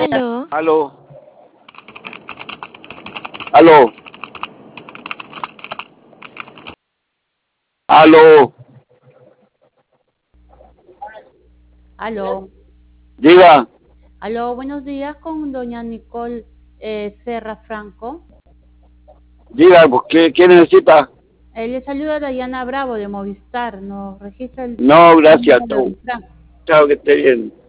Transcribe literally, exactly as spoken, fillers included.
Aló. Aló. Aló. Aló. Aló. Diga. Aló, buenos días con doña Nicole eh, Serra Franco. Diga, pues, ¿qué, qué necesita? Eh, le saluda Dayana Bravo de Movistar. Nos registra el No, gracias. número Chao. de Franco. Chao, que esté bien.